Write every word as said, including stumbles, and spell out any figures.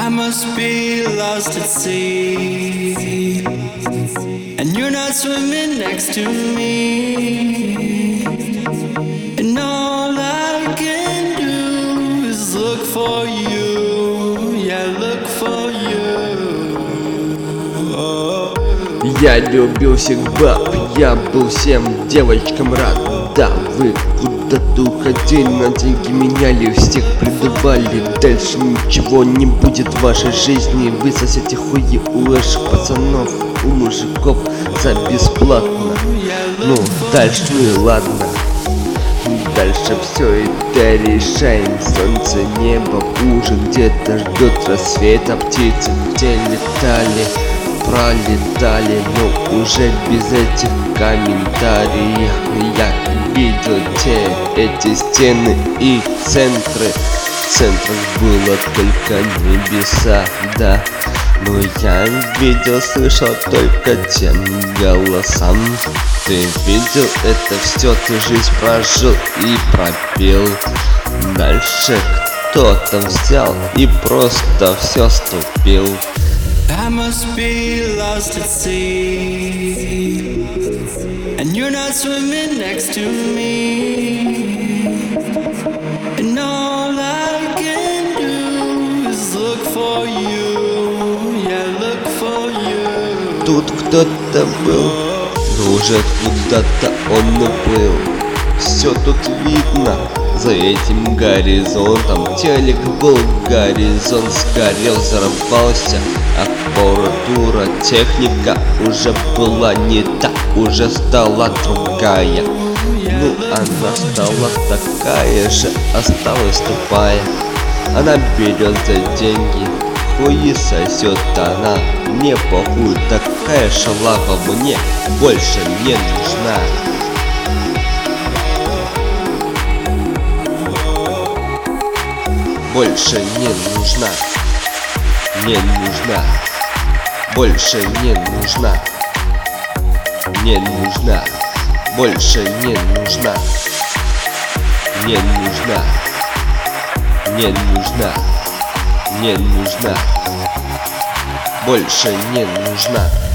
I must be lost at sea, and you're not swimming next to me, and all I can do is look for you, yeah, look for you. Oh. Я любил всех баб, я был всем девочкам рад. Да, вы куда-то уходили, на деньги меняли, всех предавали. Дальше ничего не будет в вашей жизни. Вы сосете хуи у ваших пацанов, у мужиков за бесплатно. Ну, дальше ну и ладно. Дальше все это решаем. Солнце, небо уже где-то ждет рассвета. Птицы где летали, пролетали, но уже без этих комментариев. Я видел те, эти стены и центры. В центрах было только небеса, да. Но я видел, слышал только тем голосам. Ты видел это все, ты жизнь прожил и пропел. Дальше кто-то взял и просто все ступил. I must be lost at sea, and you're not swimming next to me, and all I can do is look for you, yeah, look for you. Тут кто-то был, но уже куда-то он уплыл. Все тут видно, за этим горизонтом. Телек был, горизонт сгорел, взорвался. Аппаратура, техника уже была не та, уже стала другая. Ну, она стала такая же, осталась тупая. Она берет за деньги, хуи сосет она. Мне похуй, такая шалава мне больше не нужна. Больше не нужна, не нужна, больше не нужна, не нужна, больше не нужна, не нужна, не нужна, не нужна, больше не нужна.